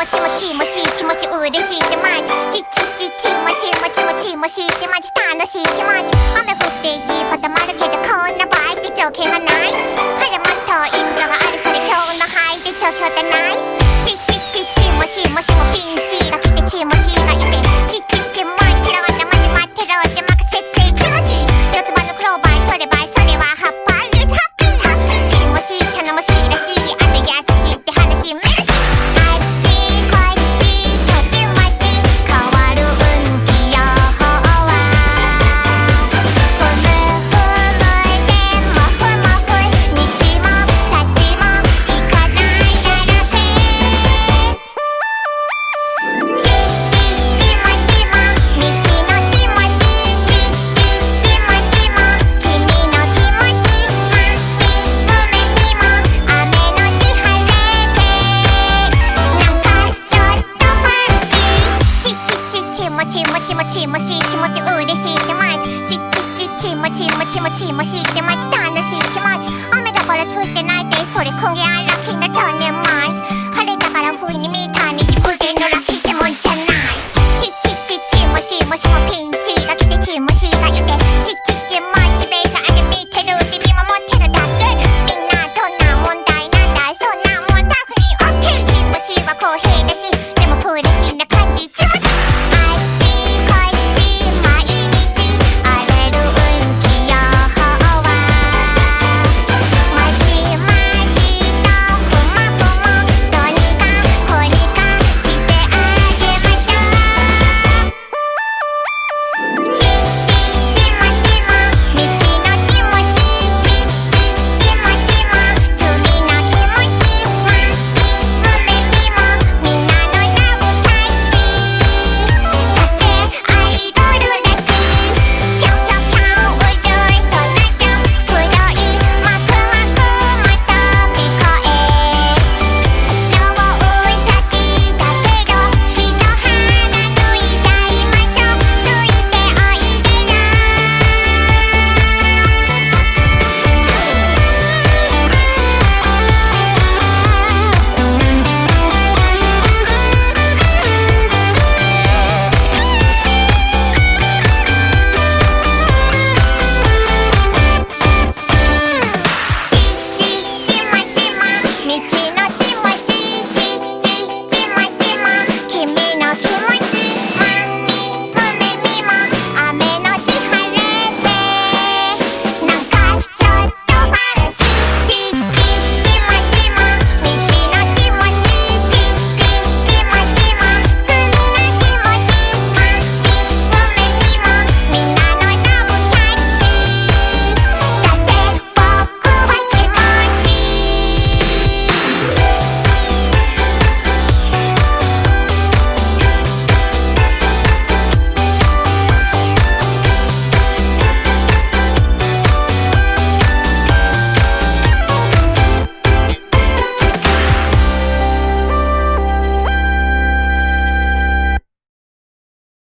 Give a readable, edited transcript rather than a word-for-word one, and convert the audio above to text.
ちもちもしい気持ち嬉しいってマジちもちもちもちもしいってマジ楽しい気持ち雨降っていいこともあるけどこんな場合って条件がない晴れもっといいことがあるそれ今日のハイで状況ってナイスちもしもしもピンチが来てちもしがいてちもちろんなマジ待ってろってマクセツセちもし四つ葉のクローバー取ればそれはハッパーユースハッピーちもし頼もしいらしいあと優しいって話メルシーちもしい気持ち嬉しいってマジちもしいってマジ楽しい気持ち雨だからついてないってそれ今夜ラッキーなチャンネル